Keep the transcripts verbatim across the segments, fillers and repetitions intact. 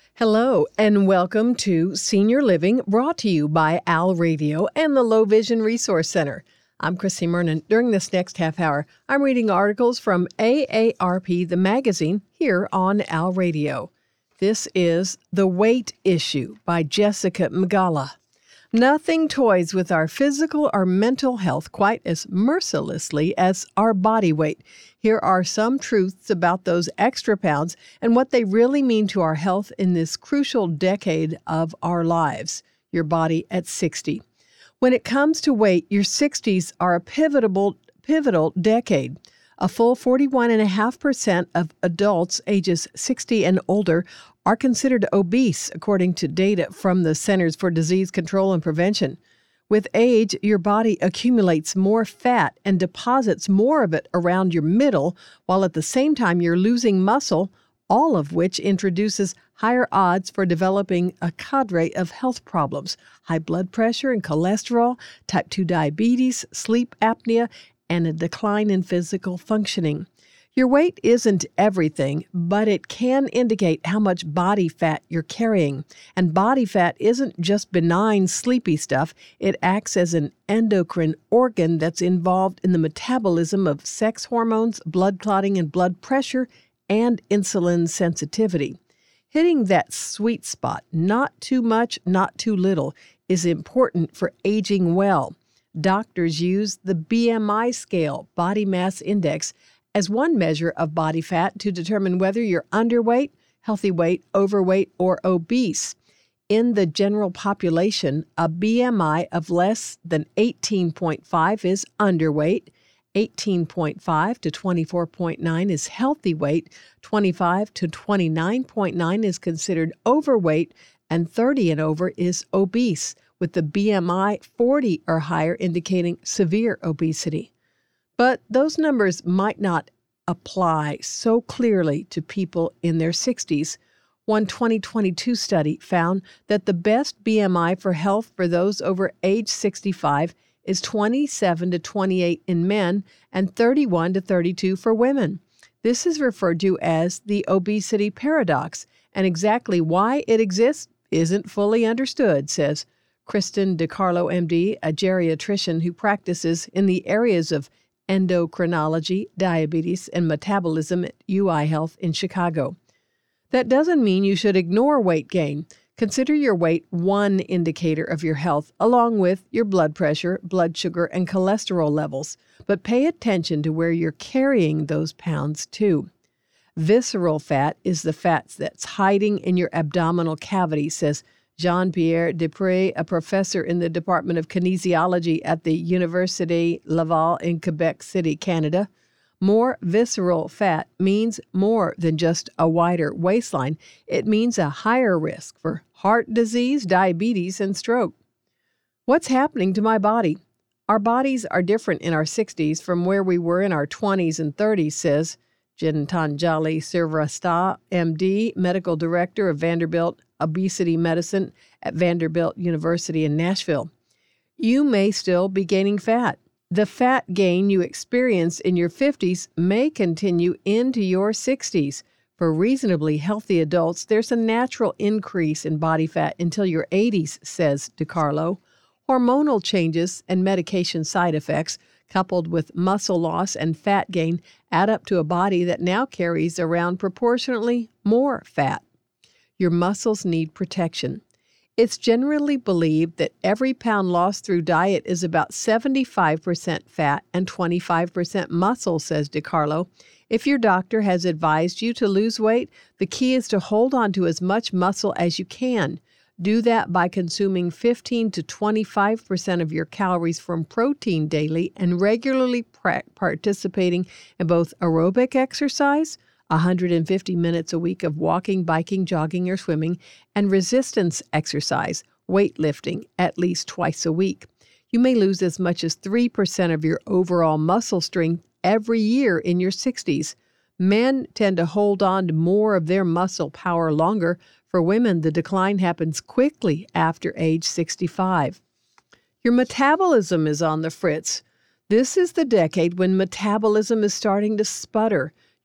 Hello, and welcome to Senior Living, brought to you by Al Radio and the Low Vision Resource Center. I'm Christy Mernon. During this next half hour, I'm reading articles from A A R P, the magazine, here on Al Radio. This is The Weight Issue by Jessica Mgala. Nothing toys with our physical or mental health quite as mercilessly as our body weight. Here are some truths about those extra pounds and what they really mean to our health in this crucial decade of our lives, your body at sixty. When it comes to weight, your sixties are a pivotal, pivotal decade. A full forty-one point five percent of adults ages sixty and older are considered obese, according to data from the Centers for Disease Control and Prevention. With age, your body accumulates more fat and deposits more of it around your middle, while at the same time you're losing muscle, all of which introduces higher odds for developing a cadre of health problems: high blood pressure and cholesterol, type two diabetes, sleep apnea, and a decline in physical functioning. Your weight isn't everything, but it can indicate how much body fat you're carrying. And body fat isn't just benign, sleepy stuff. It acts as an endocrine organ that's involved in the metabolism of sex hormones, blood clotting and blood pressure, and insulin sensitivity. Hitting that sweet spot, not too much, not too little, is important for aging well. Doctors use the B M I scale, body mass index, as one measure of body fat to determine whether you're underweight, healthy weight, overweight, or obese. In the general population, a B M I of less than eighteen point five is underweight, eighteen point five to twenty-four point nine is healthy weight, twenty-five to twenty-nine point nine is considered overweight, and thirty and over is obese, with the B M I forty or higher indicating severe obesity. But those numbers might not apply so clearly to people in their sixties. One twenty twenty-two study found that the best B M I for health for those over age sixty-five is twenty-seven to twenty-eight in men and thirty-one to thirty-two for women. This is referred to as the obesity paradox, and exactly why it exists isn't fully understood, says Kristen DiCarlo, M D, a geriatrician who practices in the areas of endocrinology, diabetes, and metabolism at U I Health in Chicago. That doesn't mean you should ignore weight gain. Consider your weight one indicator of your health, along with your blood pressure, blood sugar, and cholesterol levels. But pay attention to where you're carrying those pounds, too. Visceral fat is the fat that's hiding in your abdominal cavity, says Jean-Pierre Dupré, a professor in the Department of Kinesiology at the Université Laval in Quebec City, Canada. More visceral fat means more than just a wider waistline. It means a higher risk for heart disease, diabetes, and stroke. What's happening to my body? Our bodies are different in our sixties from where we were in our twenties and thirties, says Gitanjali Srivatsa, M D, medical director of Vanderbilt Obesity Medicine at Vanderbilt University in Nashville. You may still be gaining fat. The fat gain you experienced in your fifties may continue into your sixties. For reasonably healthy adults, there's a natural increase in body fat until your eighties, says DiCarlo. Hormonal changes and medication side effects, coupled with muscle loss and fat gain, add up to a body that now carries around proportionately more fat. Your muscles need protection. It's generally believed that every pound lost through diet is about seventy-five percent fat and twenty-five percent muscle, says DiCarlo. If your doctor has advised you to lose weight, the key is to hold on to as much muscle as you can. Do that by consuming fifteen to twenty-five percent of your calories from protein daily and regularly pra- participating in both aerobic exercise, one hundred fifty minutes a week of walking, biking, jogging, or swimming, and resistance exercise, weightlifting, at least twice a week. You may lose as much as three percent of your overall muscle strength every year in your sixties. Men tend to hold on to more of their muscle power longer. For women, the decline happens quickly after age sixty-five. Your metabolism is on the fritz. This is the decade when metabolism is starting to sputter.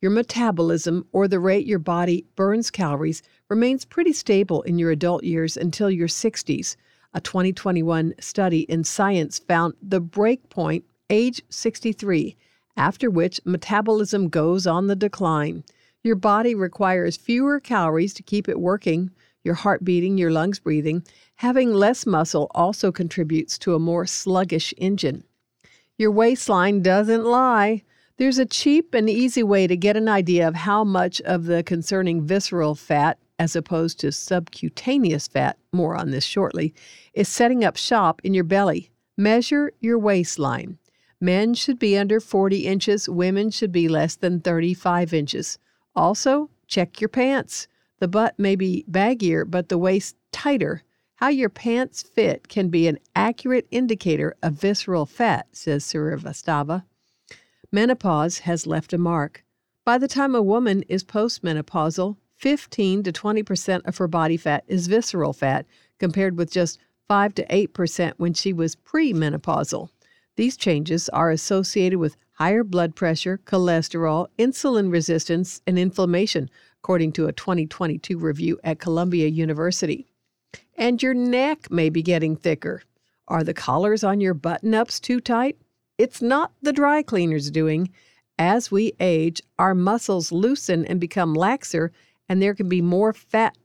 Your metabolism, or the rate your body burns calories, remains pretty stable in your adult years until your sixties. A twenty twenty-one study in Science found the break point, age sixty-three, after which metabolism goes on the decline. Your body requires fewer calories to keep it working, your heart beating, your lungs breathing. Having less muscle also contributes to a more sluggish engine. Your waistline doesn't lie. There's a cheap and easy way to get an idea of how much of the concerning visceral fat, as opposed to subcutaneous fat, more on this shortly, is setting up shop in your belly. Measure your waistline. Men should be under forty inches. Women should be less than thirty-five inches. Also, check your pants. The butt may be baggier, but the waist tighter. How your pants fit can be an accurate indicator of visceral fat, says Srivastava. Menopause has left a mark. By the time a woman is postmenopausal, fifteen to twenty percent of her body fat is visceral fat, compared with just five to eight percent when she was premenopausal. These changes are associated with higher blood pressure, cholesterol, insulin resistance, and inflammation, according to a twenty twenty-two review at Columbia University. And your neck may be getting thicker. Are the collars on your button-ups too tight? It's not the dry cleaner's doing. As we age, our muscles loosen and become laxer, and there can be more fat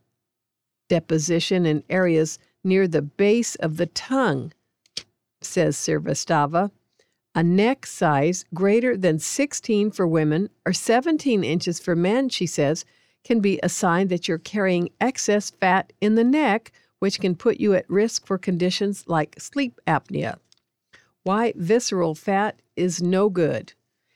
deposition in areas near the base of the tongue, says Srivastava. A neck size greater than sixteen for women or seventeen inches for men, she says, can be a sign that you're carrying excess fat in the neck, which can put you at risk for conditions like sleep apnea. Why visceral fat is no good.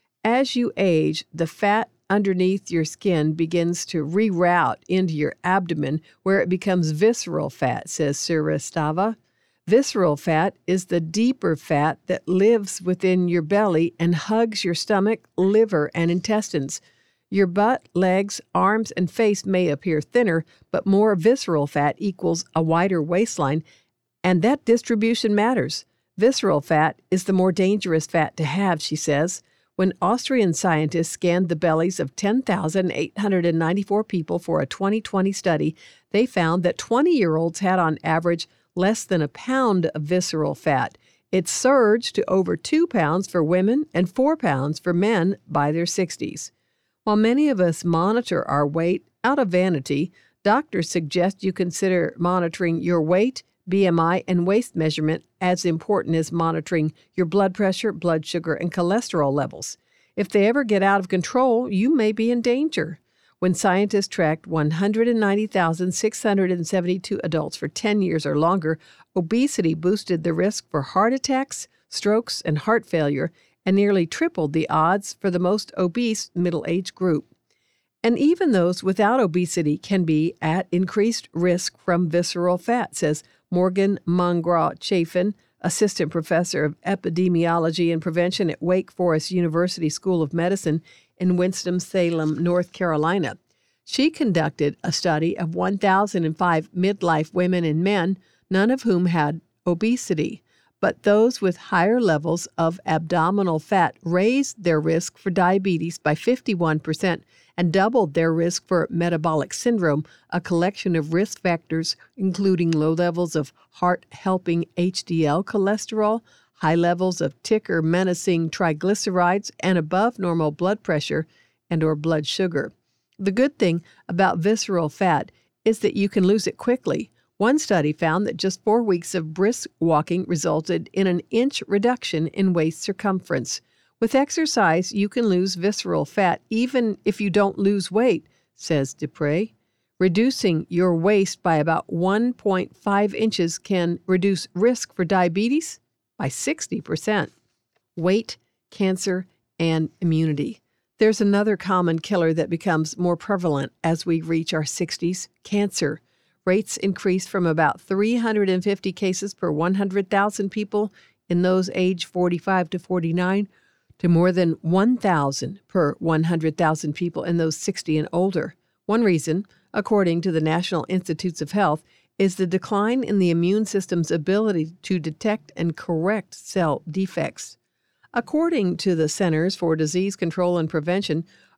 As you age, the fat underneath your skin begins to reroute into your abdomen, where it becomes visceral fat, says Srivastava. Visceral fat is the deeper fat that lives within your belly and hugs your stomach, liver, and intestines. Your butt, legs, arms, and face may appear thinner, but more visceral fat equals a wider waistline, and that distribution matters. Visceral fat is the more dangerous fat to have, she says. When Austrian scientists scanned the bellies of ten thousand eight hundred ninety-four people for a twenty twenty study, they found that twenty-year-olds had on average less than a pound of visceral fat. It surged to over two pounds for women and four pounds for men by their sixties. While many of us monitor our weight out of vanity, doctors suggest you consider monitoring your weight, B M I, and waist measurement as important as monitoring your blood pressure, blood sugar, and cholesterol levels. If they ever get out of control, you may be in danger. When scientists tracked one hundred ninety thousand six hundred seventy-two adults for ten years or longer, obesity boosted the risk for heart attacks, strokes, and heart failure, and nearly tripled the odds for the most obese middle-age group. And even those without obesity can be at increased risk from visceral fat, says Morgan Mongraw-Chafin, assistant professor of epidemiology and prevention at Wake Forest University School of Medicine in Winston-Salem, North Carolina. She conducted a study of one thousand five midlife women and men, none of whom had obesity. But those with higher levels of abdominal fat raised their risk for diabetes by fifty-one percent and doubled their risk for metabolic syndrome, a collection of risk factors including low levels of heart-helping H D L cholesterol, high levels of ticker-menacing triglycerides, and above normal blood pressure and or blood sugar. The good thing about visceral fat is that you can lose it quickly. One study found that just four weeks of brisk walking resulted in an inch reduction in waist circumference. With exercise, you can lose visceral fat even if you don't lose weight, says Dupre. Reducing your waist by about one point five inches can reduce risk for diabetes by sixty percent. Weight, cancer, and immunity. There's another common killer that becomes more prevalent as we reach our sixties, cancer. Rates increased from about three hundred fifty cases per one hundred thousand people in those aged forty-five to forty-nine to more than one thousand per one hundred thousand people in those sixty and older. One reason, according to the National Institutes of Health, is the decline in the immune system's ability to detect and correct cell defects. According to the Centers for Disease Control and Prevention,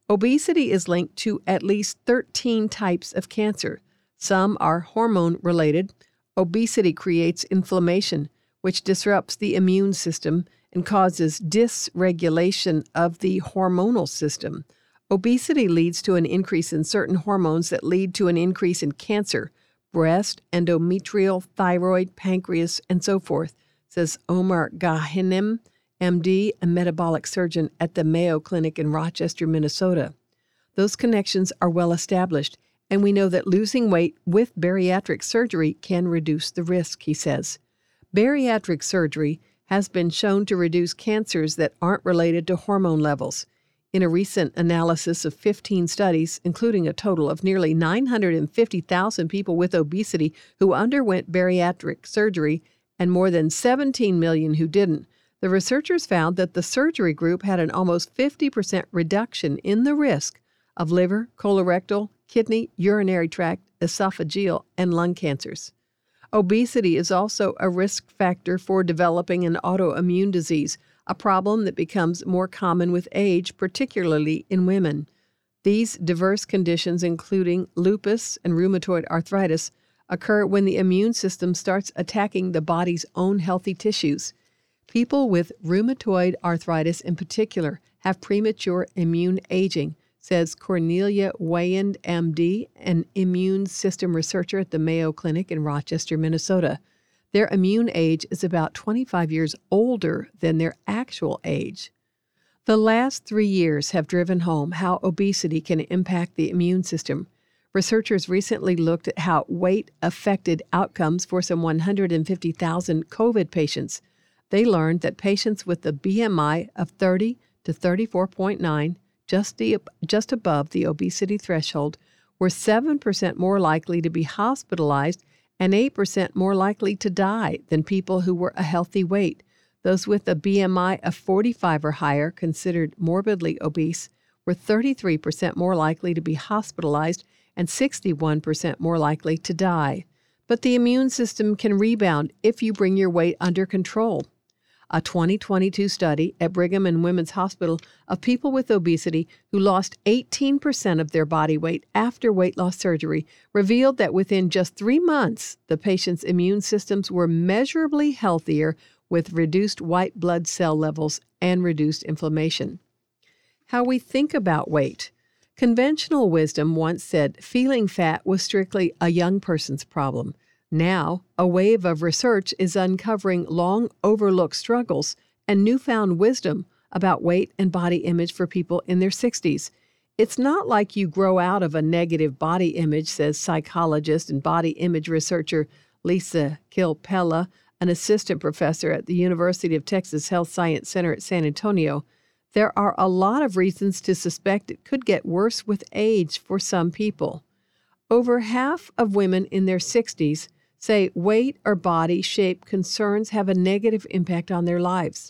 Obesity is linked to at least thirteen types of cancer. Some are hormone-related. Obesity creates inflammation, which disrupts the immune system and causes dysregulation of the hormonal system. Obesity leads to an increase in certain hormones that lead to an increase in cancer, breast, endometrial, thyroid, pancreas, and so forth, says Omar Ghanem, M D, a metabolic surgeon at the Mayo Clinic in Rochester, Minnesota. Those connections are well established, and we know that losing weight with bariatric surgery can reduce the risk, he says. Bariatric surgery has been shown to reduce cancers that aren't related to hormone levels. In a recent analysis of fifteen studies, including a total of nearly nine hundred fifty thousand people with obesity who underwent bariatric surgery and more than seventeen million who didn't, the researchers found that the surgery group had an almost fifty percent reduction in the risk of liver, colorectal, kidney, urinary tract, esophageal, and lung cancers. Obesity is also a risk factor for developing an autoimmune disease, a problem that becomes more common with age, particularly in women. These diverse conditions, including lupus and rheumatoid arthritis, occur when the immune system starts attacking the body's own healthy tissues. People with rheumatoid arthritis in particular have premature immune aging, says Cornelia Wayand, M D, an immune system researcher at the Mayo Clinic in Rochester, Minnesota. Their immune age is about twenty-five years older than their actual age. The last three years have driven home how obesity can impact the immune system. Researchers recently looked at how weight affected outcomes for some one hundred fifty thousand COVID patients. They learned that patients with a B M I of thirty to thirty-four point nine, just, the, just above the obesity threshold, were seven percent more likely to be hospitalized and eight percent more likely to die than people who were a healthy weight. Those with a B M I of forty-five or higher, considered morbidly obese, were thirty-three percent more likely to be hospitalized and sixty-one percent more likely to die. But the immune system can rebound if you bring your weight under control. A twenty twenty-two study at Brigham and Women's Hospital of people with obesity who lost eighteen percent of their body weight after weight loss surgery revealed that within just three months, the patient's immune systems were measurably healthier with reduced white blood cell levels and reduced inflammation. How we think about weight. Conventional wisdom once said feeling fat was strictly a young person's problem. Now, a wave of research is uncovering long overlooked struggles and newfound wisdom about weight and body image for people in their sixties. It's not like you grow out of a negative body image, says psychologist and body image researcher Lisa Kilpella, an assistant professor at the University of Texas Health Science Center at San Antonio. There are a lot of reasons to suspect it could get worse with age for some people. Over half of women in their sixties say weight or body shape concerns have a negative impact on their lives.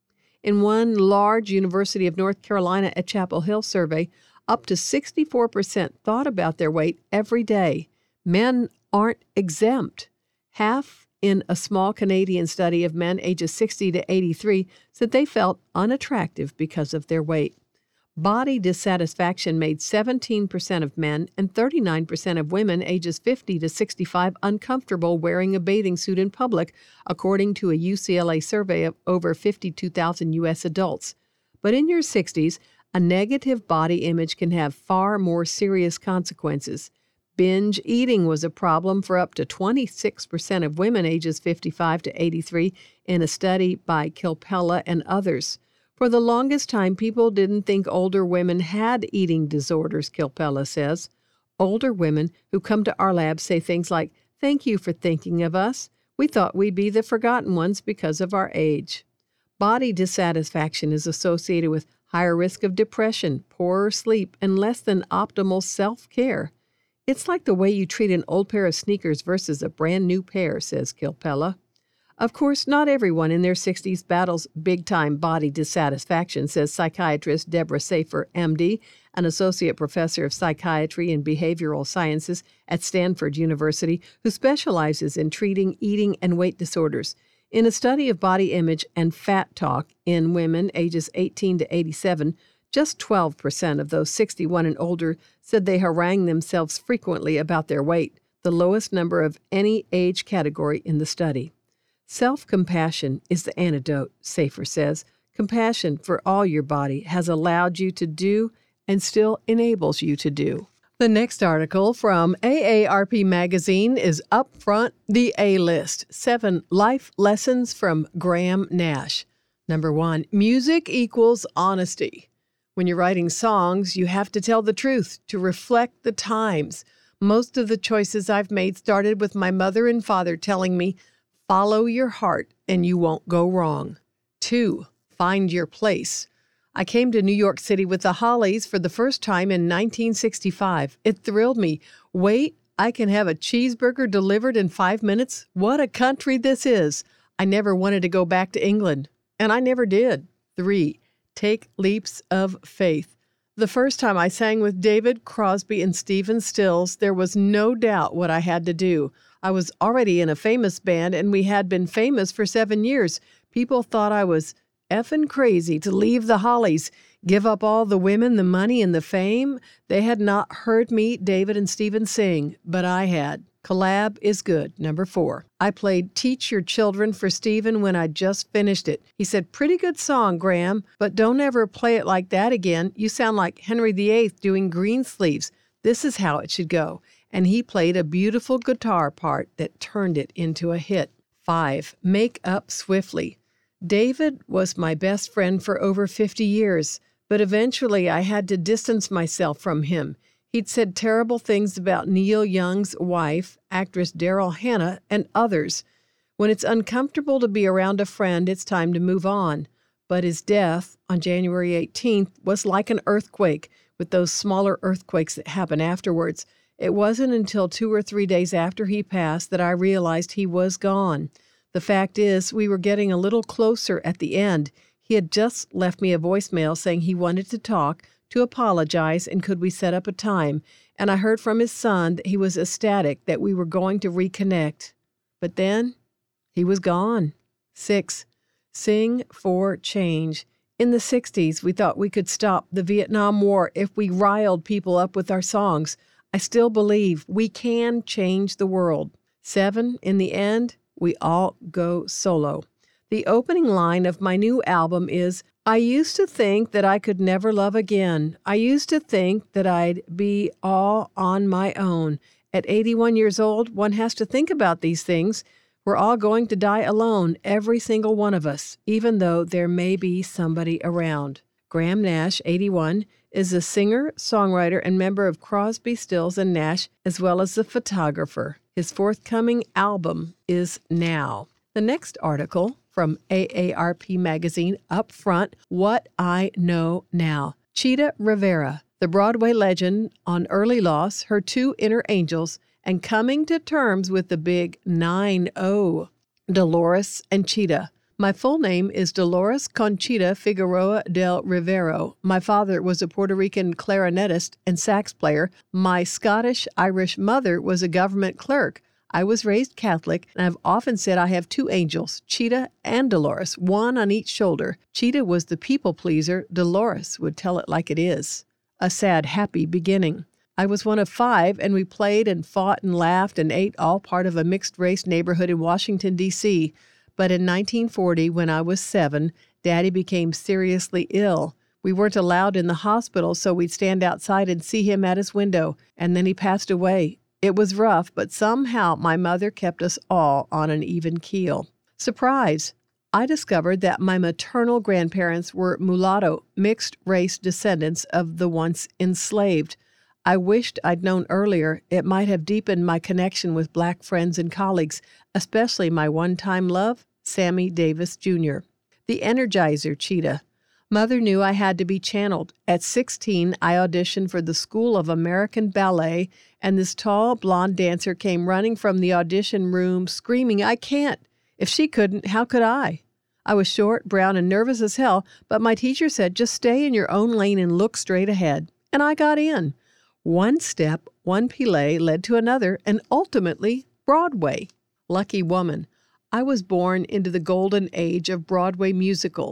In one large University of North Carolina at Chapel Hill survey, up to sixty-four percent thought about their weight every day. Men aren't exempt. Half in a small Canadian study of men ages sixty to eighty-three said they felt unattractive because of their weight. Body dissatisfaction made seventeen percent of men and thirty-nine percent of women ages fifty to sixty-five uncomfortable wearing a bathing suit in public, according to a U C L A survey of over fifty-two thousand U S adults. But in your sixties, a negative body image can have far more serious consequences. Binge eating was a problem for up to twenty-six percent of women ages fifty-five to eighty-three in a study by Kilpella and others. For the longest time, people didn't think older women had eating disorders, Kilpella says. Older women who come to our lab say things like, "Thank you for thinking of us. We thought we'd be the forgotten ones because of our age." Body dissatisfaction is associated with higher risk of depression, poorer sleep, and less than optimal self-care. It's like the way you treat an old pair of sneakers versus a brand new pair, says Kilpella. Of course, not everyone in their sixties battles big-time body dissatisfaction, says psychiatrist Deborah Safer, M D, an associate professor of psychiatry and behavioral sciences at Stanford University, who specializes in treating eating and weight disorders. In a study of body image and fat talk in women ages eighteen to eighty-seven, Just twelve percent of those sixty-one and older said they harangued themselves frequently about their weight, the lowest number of any age category in the study. Self-compassion is the antidote, Safer says. Compassion for all your body has allowed you to do and still enables you to do. The next article from A A R P Magazine is Up Front, the A-List, Seven Life Lessons from Graham Nash. Number one, music equals honesty. When you're writing songs, you have to tell the truth to reflect the times. Most of the choices I've made started with my mother and father telling me, follow your heart and you won't go wrong. Two, find your place. I came to New York City with the Hollies for the first time in nineteen sixty-five. It thrilled me. Wait, I can have a cheeseburger delivered in five minutes? What a country this is. I never wanted to go back to England, and I never did. Three, take leaps of faith. The first time I sang with David Crosby and Stephen Stills, there was no doubt what I had to do. I was already in a famous band, and we had been famous for seven years. People thought I was effing crazy to leave the Hollies, give up all the women, the money, and the fame. They had not heard me, David and Stephen, sing, but I had. Collab is good. Number four. I played Teach Your Children for Stephen when I just finished it. He said, pretty good song, Graham, but don't ever play it like that again. You sound like Henry the Eighth doing Greensleeves. This is how it should go. And he played a beautiful guitar part that turned it into a hit. Five. Make up swiftly. David was my best friend for over fifty years, but eventually I had to distance myself from him. He'd said terrible things about Neil Young's wife, actress Daryl Hannah, and others. When it's uncomfortable to be around a friend, it's time to move on. But his death on January eighteenth was like an earthquake, with those smaller earthquakes that happen afterwards. It wasn't until two or three days after he passed that I realized he was gone. The fact is, we were getting a little closer at the end. He had just left me a voicemail saying he wanted to talk, to apologize, and could we set up a time. And I heard from his son that he was ecstatic that we were going to reconnect. But then, he was gone. Six, sing for change. In the sixties, we thought we could stop the Vietnam War if we riled people up with our songs. I still believe we can change the world. Seven, in the end, we all go solo. The opening line of my new album is, I used to think that I could never love again. I used to think that I'd be all on my own. At eighty-one years old, one has to think about these things. We're all going to die alone, every single one of us, even though there may be somebody around. Graham Nash, eighty-one, is a singer, songwriter, and member of Crosby, Stills, and Nash, as well as a photographer. His forthcoming album is Now. The next article from A A R P Magazine, Up Front, What I Know Now. Chita Rivera, the Broadway legend on Early Loss, Her Two Inner Angels, and coming to terms with the big nine oh. Dolores and Chita. My full name is Dolores Conchita Figueroa del Rivero. My father was a Puerto Rican clarinetist and sax player. My Scottish-Irish mother was a government clerk. I was raised Catholic, and I've often said I have two angels, Chita and Dolores, one on each shoulder. Chita was the people pleaser. Dolores would tell it like it is. A sad, happy beginning. I was one of five, and we played and fought and laughed and ate, all part of a mixed-race neighborhood in Washington, D C But in nineteen forty, when I was seven, Daddy became seriously ill. We weren't allowed in the hospital, so we'd stand outside and see him at his window, and then he passed away. It was rough, but somehow my mother kept us all on an even keel. Surprise! I discovered that my maternal grandparents were mulatto, mixed-race descendants of the once enslaved. I wished I'd known earlier. It might have deepened my connection with black friends and colleagues, especially my one-time love, Sammy Davis Junior The Energizer Chita. Mother knew I had to be channeled. At sixteen, I auditioned for the School of American Ballet, and this tall, blonde dancer came running from the audition room screaming, I can't. If she couldn't, how could I? I was short, brown, and nervous as hell, but my teacher said, just stay in your own lane and look straight ahead. And I got in. One step, one plie led to another, and ultimately, Broadway. Lucky woman. I was born into the golden age of Broadway musicals.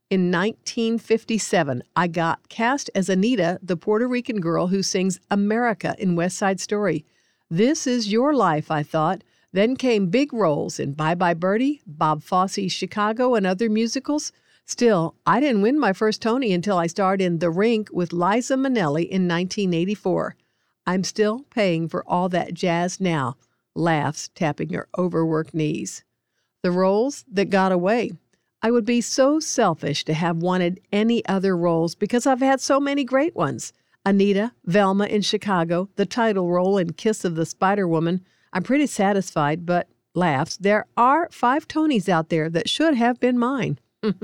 In nineteen fifty-seven, I got cast as Anita, the Puerto Rican girl who sings America in West Side Story. This is your life, I thought. Then came big roles in Bye Bye Birdie, Bob Fosse's Chicago, and other musicals. Still, I didn't win my first Tony until I starred in The Rink with Liza Minnelli in nineteen eighty-four. I'm still paying for all that jazz now, laughs, tapping her overworked knees. The roles that got away. I would be so selfish to have wanted any other roles because I've had so many great ones. Anita, Velma in Chicago, the title role in Kiss of the Spider Woman. I'm pretty satisfied, but, laughs, there are five Tonys out there that should have been mine.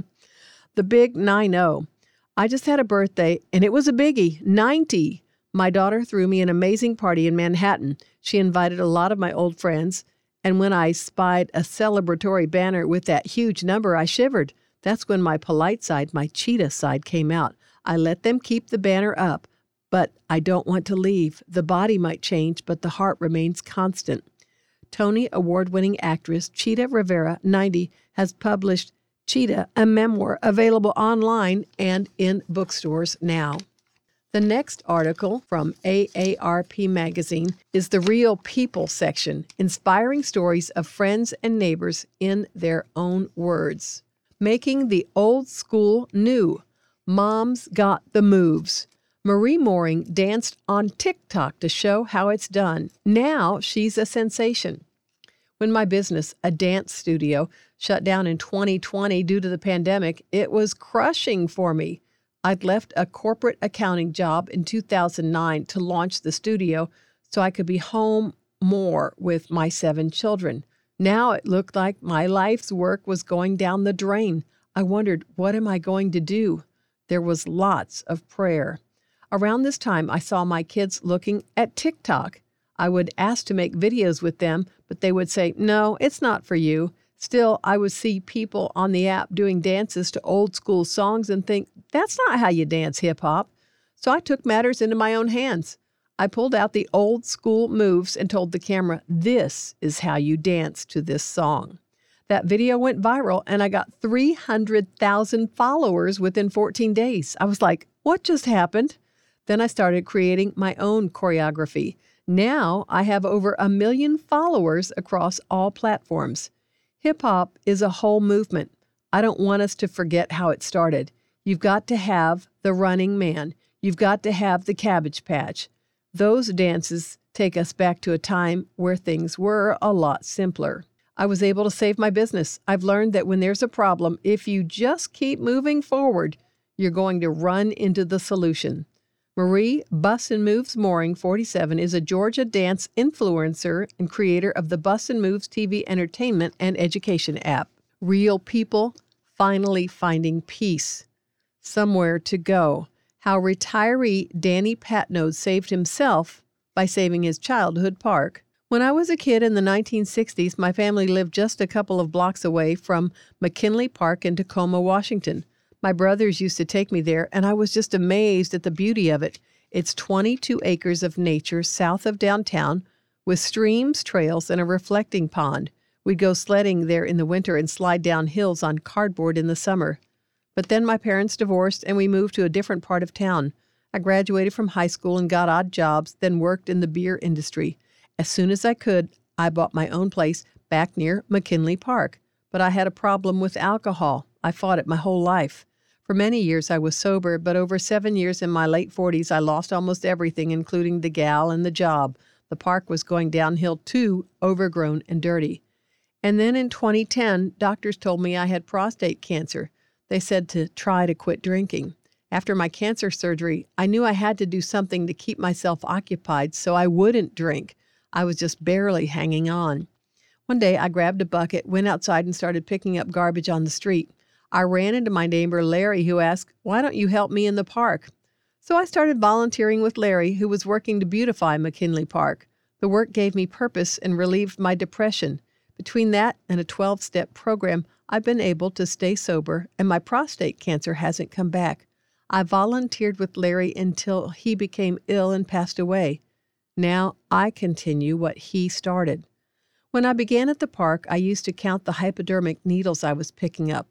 The big nine oh. I just had a birthday, and it was a biggie, ninety. My daughter threw me an amazing party in Manhattan. She invited a lot of my old friends. And when I spied a celebratory banner with that huge number, I shivered. That's when my polite side, my cheetah side, came out. I let them keep the banner up, but I don't want to leave. The body might change, but the heart remains constant. Tony Award-winning actress Chita Rivera, ninety, has published Chita, a memoir available online and in bookstores now. The next article from A A R P Magazine is the Real People section, inspiring stories of friends and neighbors in their own words. Making the old school new. Mom's got the moves. Marie Mooring danced on TikTok to show how it's done. Now she's a sensation. When my business, a dance studio, shut down in twenty twenty due to the pandemic, it was crushing for me. I'd left a corporate accounting job in two thousand nine to launch the studio so I could be home more with my seven children. Now it looked like my life's work was going down the drain. I wondered, what am I going to do? There was lots of prayer. Around this time, I saw my kids looking at TikTok. I would ask to make videos with them, but they would say, no, it's not for you. Still, I would see people on the app doing dances to old school songs and think, that's not how you dance hip-hop. So I took matters into my own hands. I pulled out the old school moves and told the camera, this is how you dance to this song. That video went viral and I got three hundred thousand followers within fourteen days. I was like, what just happened? Then I started creating my own choreography. Now I have over a million followers across all platforms. Hip-hop is a whole movement. I don't want us to forget how it started. You've got to have the Running Man. You've got to have the Cabbage Patch. Those dances take us back to a time where things were a lot simpler. I was able to save my business. I've learned that when there's a problem, if you just keep moving forward, you're going to run into the solution. Marie Bus and Moves Mooring, forty-seven, is a Georgia dance influencer and creator of the Bus and Moves T V entertainment and education app. Real people finally finding peace. Somewhere to go. How retiree Danny Patnode saved himself by saving his childhood park. When I was a kid in the nineteen sixties, my family lived just a couple of blocks away from McKinley Park in Tacoma, Washington. My brothers used to take me there, and I was just amazed at the beauty of it. It's twenty-two acres of nature south of downtown, with streams, trails, and a reflecting pond. We'd go sledding there in the winter and slide down hills on cardboard in the summer. But then my parents divorced, and we moved to a different part of town. I graduated from high school and got odd jobs, then worked in the beer industry. As soon as I could, I bought my own place back near McKinley Park. But I had a problem with alcohol. I fought it my whole life. For many years, I was sober, but over seven years in my late forties, I lost almost everything, including the gal and the job. The park was going downhill too, overgrown and dirty. And then in twenty ten, doctors told me I had prostate cancer. They said to try to quit drinking. After my cancer surgery, I knew I had to do something to keep myself occupied so I wouldn't drink. I was just barely hanging on. One day, I grabbed a bucket, went outside, and started picking up garbage on the street. I ran into my neighbor, Larry, who asked, why don't you help me in the park? So I started volunteering with Larry, who was working to beautify McKinley Park. The work gave me purpose and relieved my depression. Between that and a twelve-step program, I've been able to stay sober, and my prostate cancer hasn't come back. I volunteered with Larry until he became ill and passed away. Now I continue what he started. When I began at the park, I used to count the hypodermic needles I was picking up.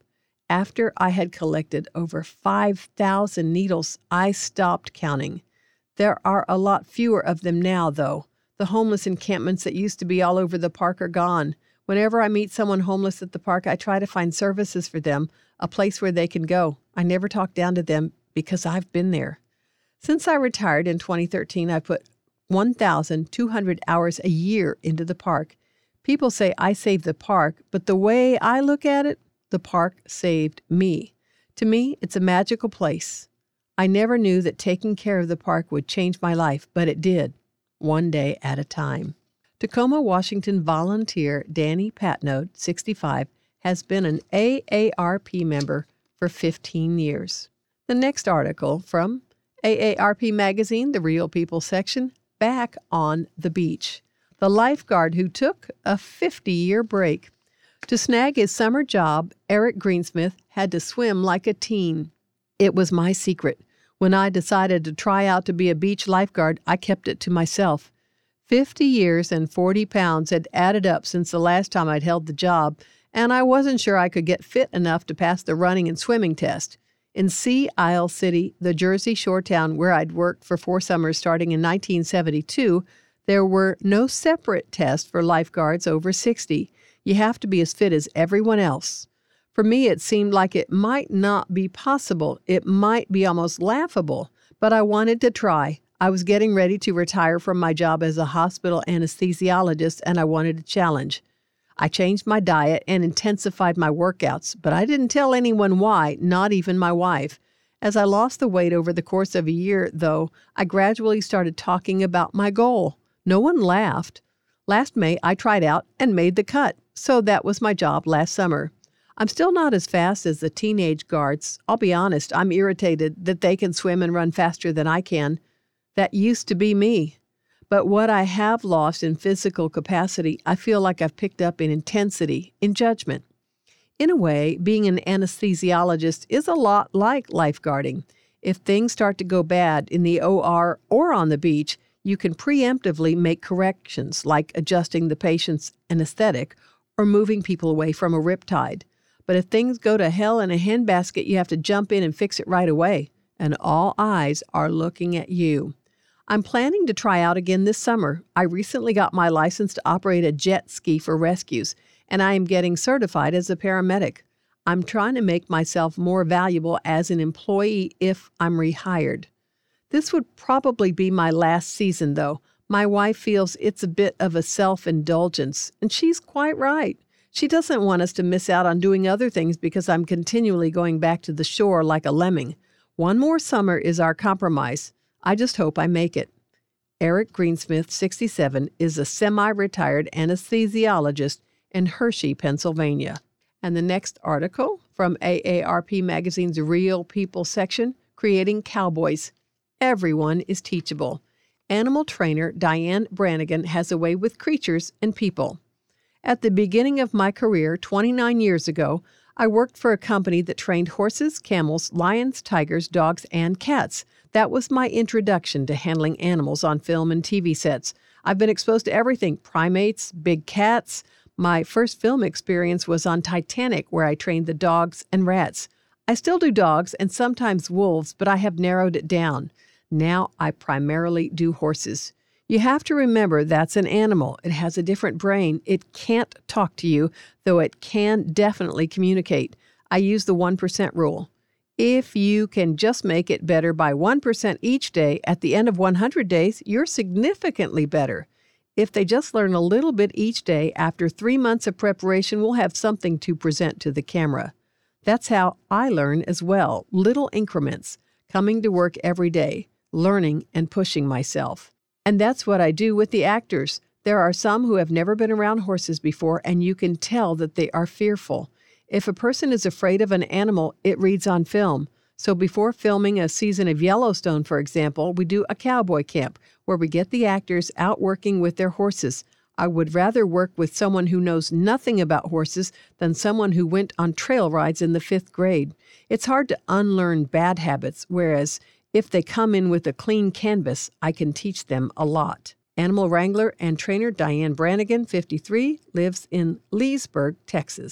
After I had collected over five thousand needles, I stopped counting. There are a lot fewer of them now, though. The homeless encampments that used to be all over the park are gone. Whenever I meet someone homeless at the park, I try to find services for them, a place where they can go. I never talk down to them because I've been there. Since I retired in twenty thirteen, I put one thousand two hundred hours a year into the park. People say I saved the park, but the way I look at it, the park saved me. To me, it's a magical place. I never knew that taking care of the park would change my life, but it did, one day at a time. Tacoma, Washington volunteer Danny Patnode, sixty-five, has been an A A R P member for fifteen years. The next article from A A R P Magazine, the Real People section, Back on the Beach. The lifeguard who took a fifty-year break. To snag his summer job, Eric Greensmith had to swim like a teen. It was my secret. When I decided to try out to be a beach lifeguard, I kept it to myself. Fifty years and forty pounds had added up since the last time I'd held the job, and I wasn't sure I could get fit enough to pass the running and swimming test. In Sea Isle City, the Jersey Shore town where I'd worked for four summers starting in nineteen seventy-two, there were no separate tests for lifeguards over sixty. You have to be as fit as everyone else. For me, it seemed like it might not be possible. It might be almost laughable, but I wanted to try. I was getting ready to retire from my job as a hospital anesthesiologist, and I wanted a challenge. I changed my diet and intensified my workouts, but I didn't tell anyone why, not even my wife. As I lost the weight over the course of a year, though, I gradually started talking about my goal. No one laughed. Last May, I tried out and made the cut, so that was my job last summer. I'm still not as fast as the teenage guards. I'll be honest, I'm irritated that they can swim and run faster than I can. That used to be me. But what I have lost in physical capacity, I feel like I've picked up in intensity, in judgment. In a way, being an anesthesiologist is a lot like lifeguarding. If things start to go bad in the O R or on the beach, you can preemptively make corrections like adjusting the patient's anesthetic or moving people away from a riptide. But if things go to hell in a handbasket, you have to jump in and fix it right away, and all eyes are looking at you. I'm planning to try out again this summer. I recently got my license to operate a jet ski for rescues, and I am getting certified as a paramedic. I'm trying to make myself more valuable as an employee if I'm rehired. This would probably be my last season, though. My wife feels it's a bit of a self-indulgence, and she's quite right. She doesn't want us to miss out on doing other things because I'm continually going back to the shore like a lemming. One more summer is our compromise. I just hope I make it. Eric Greensmith, sixty-seven, is a semi-retired anesthesiologist in Hershey, Pennsylvania. And the next article from A A R P Magazine's Real People section, Creating Cowboys. Everyone is teachable. Animal trainer Diane Brannigan has a way with creatures and people. At the beginning of my career, twenty-nine years ago, I worked for a company that trained horses, camels, lions, tigers, dogs, and cats. That was my introduction to handling animals on film and T V sets. I've been exposed to everything, primates, big cats. My first film experience was on Titanic, where I trained the dogs and rats. I still do dogs and sometimes wolves, but I have narrowed it down. Now I primarily do horses. You have to remember that's an animal. It has a different brain. It can't talk to you, though it can definitely communicate. I use the one percent rule. If you can just make it better by one percent each day, at the end of one hundred days, you're significantly better. If they just learn a little bit each day, after three months of preparation, we'll have something to present to the camera. That's how I learn as well, little increments, coming to work every day, learning and pushing myself. And that's what I do with the actors. There are some who have never been around horses before, and you can tell that they are fearful. If a person is afraid of an animal, it reads on film. So before filming a season of Yellowstone, for example, we do a cowboy camp where we get the actors out working with their horses. I would rather work with someone who knows nothing about horses than someone who went on trail rides in the fifth grade. It's hard to unlearn bad habits, whereas if they come in with a clean canvas, I can teach them a lot. Animal wrangler and trainer Diane Brannigan, fifty-three, lives in Leesburg, Texas.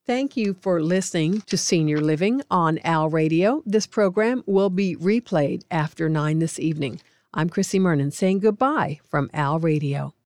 Thank you for listening to Senior Living on Al Radio. This program will be replayed after nine this evening. I'm Chrissy Mernon saying goodbye from Al Radio.